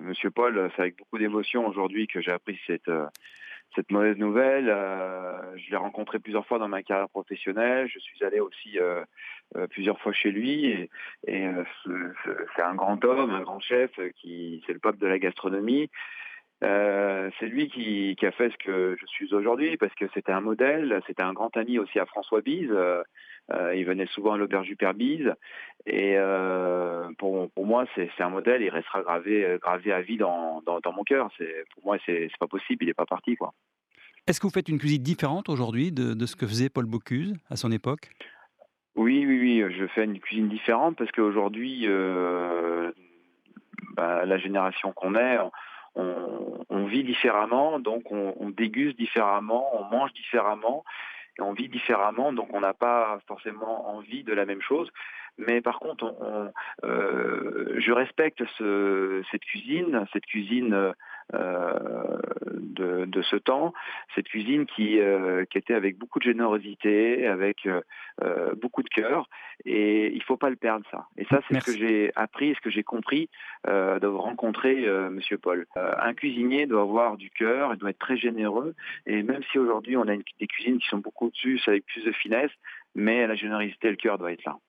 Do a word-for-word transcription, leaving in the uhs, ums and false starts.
Monsieur Paul, c'est avec beaucoup d'émotion aujourd'hui que j'ai appris cette, euh, cette mauvaise nouvelle. Euh, je l'ai rencontré plusieurs fois dans ma carrière professionnelle. Je suis allé aussi euh, euh, plusieurs fois chez lui. Et, et euh, ce- ce- c'est un grand homme, un grand chef, euh, qui c'est le pape de la gastronomie. Euh, c'est lui qui, qui a fait ce que je suis aujourd'hui, parce que c'était un modèle, c'était un grand ami aussi à François Bise. Euh, euh, il venait souvent à l'auberge du Père Bise. Et euh, pour, pour moi, c'est, c'est un modèle, il restera gravé, euh, gravé à vie dans, dans, dans mon cœur. C'est, pour moi, c'est, c'est pas possible, il n'est pas parti, quoi. Est-ce que vous faites une cuisine différente aujourd'hui de de ce que faisait Paul Bocuse à son époque? Oui, oui, oui, je fais une cuisine différente parce qu'aujourd'hui, euh, bah, la génération qu'on est, on, on vit différemment, donc on, on déguste différemment, on mange différemment. Et on vit différemment, donc on n'a pas forcément envie de la même chose. Mais par contre, on, on, euh, je respecte ce, cette cuisine, cette cuisine euh, de, de ce temps, cette cuisine qui, euh, qui était avec beaucoup de générosité, avec euh, euh, beaucoup de cœur, et il faut pas le perdre, ça. Et ça, c'est ce que Merci. j'ai appris, ce que j'ai compris euh, de rencontrer euh, Monsieur Paul. Euh, un cuisinier doit avoir du cœur, il doit être très généreux, et même si aujourd'hui on a une, des cuisines qui sont beaucoup au-dessus, avec plus de finesse, mais la générosité et le cœur doivent être là.